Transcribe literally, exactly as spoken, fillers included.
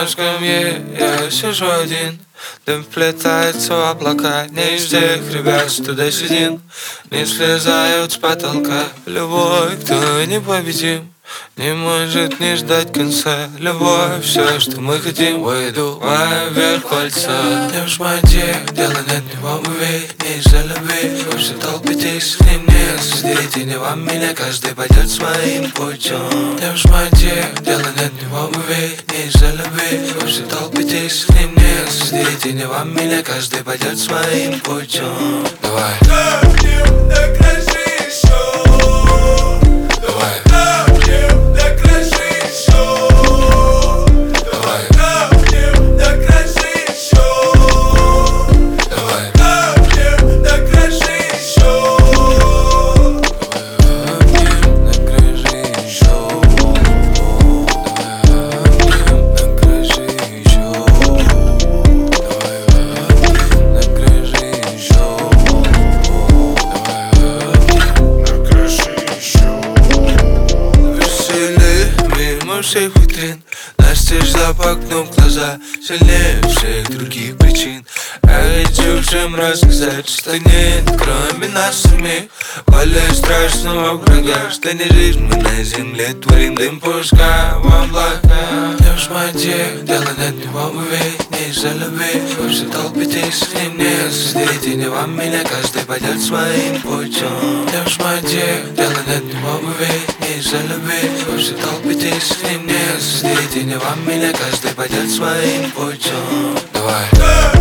на скамье я сижу один. Дым вплетается в облака, не из тех ребят, что до седин не слезают с потолка. Любой, кто непобедим, не может не ждать конца. Любовь, все, что мы хотим, выдувая вверх пальца. Не в шмате, дело нет ни в обуви, не из-за любви. Вы все толпитесь, к ним не сидите, не вам меня, каждый пойдет своим путем. Не в шмате, дело нет ни в обуви, не из-за любви. Вы все толпитесь, к ним не сидите, не вам меня, каждый пойдет своим путем. Давай. Всех витрин, настежь запахнув глаза, сильнее всех других причин. А хочу всем рассказать, что нет, кроме нас самих, более страшного врага, что не жизнь мы на земле творим, дым пускай в облака. Не в шмате, дело нет ни в обуви, не из-за любви. Вы все толпитесь, к ним не сидите, не вам меня, каждый пойдет своим путем. Не в шмате, дело нет ни в обуви, не из-за любви. Вы все толпитесь, к ним не сидите, не вам меня, каждый пойдет своим путем. Давай.